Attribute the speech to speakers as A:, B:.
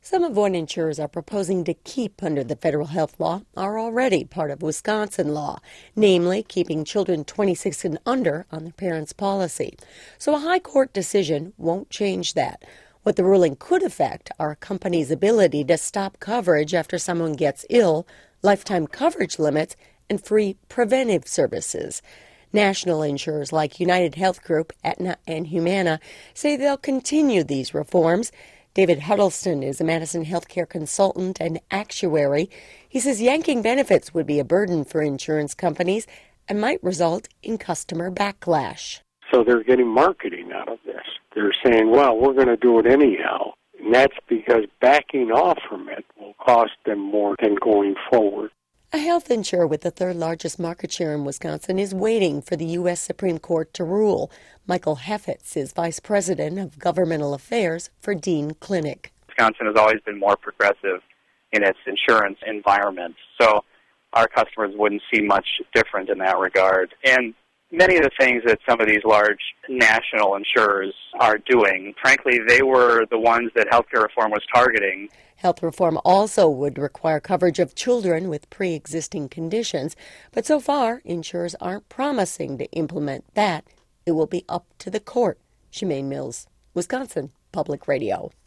A: Some of what insurers are proposing to keep under the federal health law are already part of Wisconsin law, namely keeping children 26 and under on their parents' policy. So a high court decision won't change that. What the ruling could affect are a company's ability to stop coverage after someone gets ill, lifetime coverage limits, and free preventive services. National insurers like United Health Group, Aetna, and Humana say they'll continue these reforms. David Huddleston is a Madison healthcare consultant and actuary. He says yanking benefits would be a burden for insurance companies and might result in customer backlash.
B: So they're getting marketing out of this. They're saying, well, we're going to do it anyhow. And that's because backing off from it will cost them more than going forward.
A: A health insurer with the third largest market share in Wisconsin is waiting for the U.S. Supreme Court to rule. Michael Heffetz is Vice President of Governmental Affairs for Dean Clinic.
C: Wisconsin has always been more progressive in its insurance environment, so our customers wouldn't see much different in that regard. And many of the things that some of these large national insurers are doing, frankly, they were the ones that healthcare reform was targeting.
A: Health reform also would require coverage of children with pre-existing conditions, but so far, insurers aren't promising to implement that. It will be up to the court. Shemaine Mills, Wisconsin Public Radio.